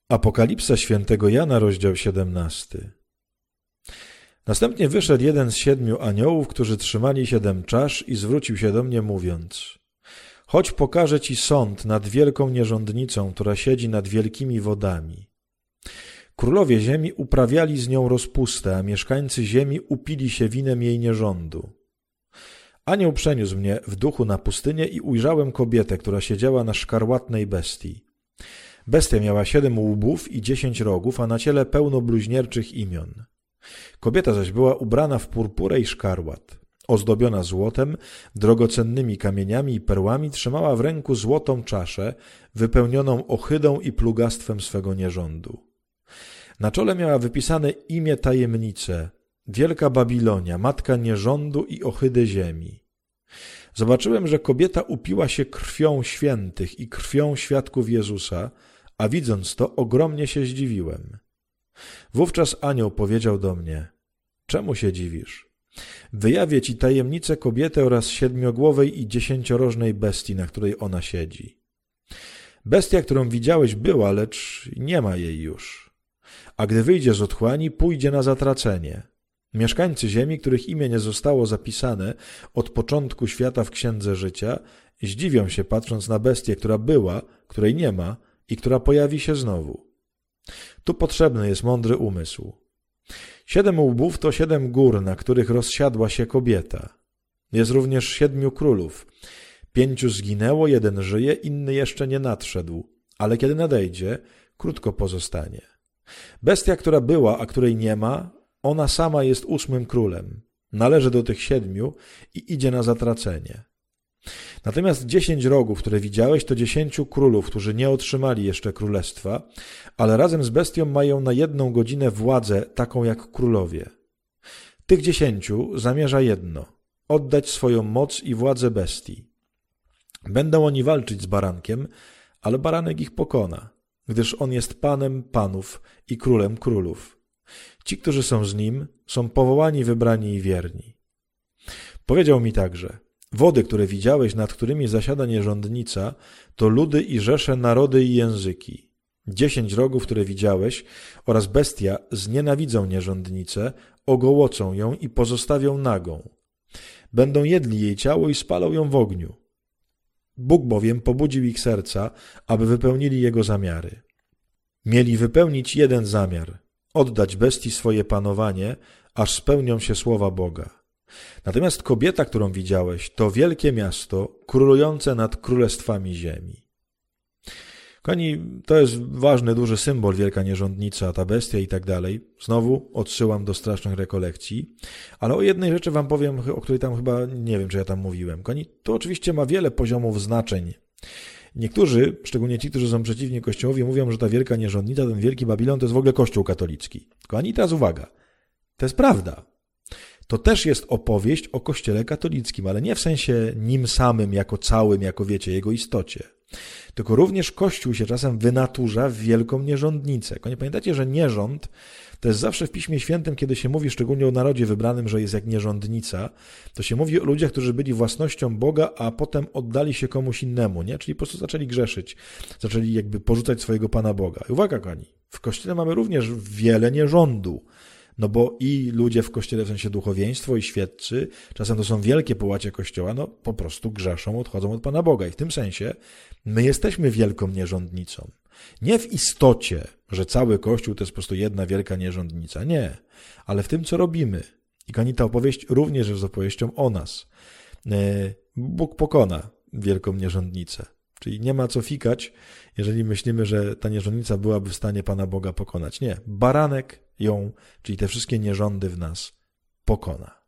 Apokalipsa świętego Jana, rozdział 17. Następnie wyszedł jeden z 7 aniołów, którzy trzymali 7 czasz i zwrócił się do mnie, mówiąc: chodź, pokażę ci sąd nad wielką nierządnicą, która siedzi nad wielkimi wodami. Królowie ziemi uprawiali z nią rozpustę, a mieszkańcy ziemi upili się winem jej nierządu. Anioł przeniósł mnie w duchu na pustynię i ujrzałem kobietę, która siedziała na szkarłatnej bestii. Bestia miała 7 łbów i 10 rogów, a na ciele pełno bluźnierczych imion. Kobieta zaś była ubrana w purpurę i szkarłat. Ozdobiona złotem, drogocennymi kamieniami i perłami, trzymała w ręku złotą czaszę, wypełnioną ohydą i plugastwem swego nierządu. Na czole miała wypisane imię tajemnice: Wielka Babilonia, matka nierządu i ohydy ziemi. Zobaczyłem, że kobieta upiła się krwią świętych i krwią świadków Jezusa, a widząc to, ogromnie się zdziwiłem. Wówczas anioł powiedział do mnie: czemu się dziwisz? Wyjawię ci tajemnicę kobiety oraz 7-głowej i 10-rożnej bestii, na której ona siedzi. Bestia, którą widziałeś, była, lecz nie ma jej już. A gdy wyjdzie z otchłani, pójdzie na zatracenie. Mieszkańcy ziemi, których imię nie zostało zapisane od początku świata w księdze życia, zdziwią się, patrząc na bestię, która była, której nie ma i która pojawi się znowu. Tu potrzebny jest mądry umysł. 7 łbów to 7 gór, na których rozsiadła się kobieta. Jest również 7 królów. 5 zginęło, 1 żyje, inny jeszcze nie nadszedł, ale kiedy nadejdzie, krótko pozostanie. Bestia, która była, a której nie ma, ona sama jest 8 królem. Należy do tych 7 i idzie na zatracenie. Natomiast 10 rogów, które widziałeś, to 10 królów, którzy nie otrzymali jeszcze królestwa, ale razem z bestią mają na 1 godzinę władzę, taką jak królowie. Tych 10 zamierza jedno: oddać swoją moc i władzę bestii. Będą oni walczyć z barankiem, ale baranek ich pokona, gdyż on jest panem panów i królem królów. Ci, którzy są z nim, są powołani, wybrani i wierni. Powiedział mi także: wody, które widziałeś, nad którymi zasiada nierządnica, to ludy i rzesze, narody i języki. 10 rogów, które widziałeś, oraz bestia znienawidzą nierządnicę, ogołocą ją i pozostawią nagą. Będą jedli jej ciało i spalą ją w ogniu. Bóg bowiem pobudził ich serca, aby wypełnili jego zamiary. Mieli wypełnić jeden zamiar: oddać bestii swoje panowanie, aż spełnią się słowa Boga. Natomiast kobieta, którą widziałeś, to wielkie miasto, królujące nad królestwami ziemi. Kochani, to jest ważny, duży symbol, wielka nierządnica, ta bestia i tak dalej. Znowu odsyłam do strasznych rekolekcji. Ale o jednej rzeczy wam powiem, o której tam chyba, nie wiem, czy ja tam mówiłem. Kochani, to oczywiście ma wiele poziomów znaczeń. Niektórzy, szczególnie ci, którzy są przeciwni Kościołowi, mówią, że ta wielka nierządnica, ten wielki Babilon, to jest w ogóle Kościół katolicki. Kochani, teraz uwaga. To jest prawda. To też jest opowieść o Kościele katolickim, ale nie w sensie nim samym, jako całym, jako wiecie, jego istocie. Tylko również Kościół się czasem wynaturza w wielką nierządnicę. Pamiętacie, że nierząd to jest zawsze w Piśmie Świętym, kiedy się mówi szczególnie o narodzie wybranym, że jest jak nierządnica, to się mówi o ludziach, którzy byli własnością Boga, a potem oddali się komuś innemu, nie? Czyli po prostu zaczęli grzeszyć, zaczęli jakby porzucać swojego Pana Boga. I uwaga, kochani, w Kościele mamy również wiele nierządu. No bo i ludzie w Kościele, w sensie duchowieństwo i świeccy, czasem to są wielkie połacie Kościoła, no po prostu grzeszą, odchodzą od Pana Boga. I w tym sensie my jesteśmy wielką nierządnicą. Nie w istocie, że cały Kościół to jest po prostu jedna wielka nierządnica. Nie. Ale w tym, co robimy. I kochani, ta opowieść również jest opowieścią o nas. Bóg pokona wielką nierządnicę. Czyli nie ma co fikać, jeżeli myślimy, że ta nierządnica byłaby w stanie Pana Boga pokonać. Nie. Baranek ją, czyli te wszystkie nierządy w nas, pokona.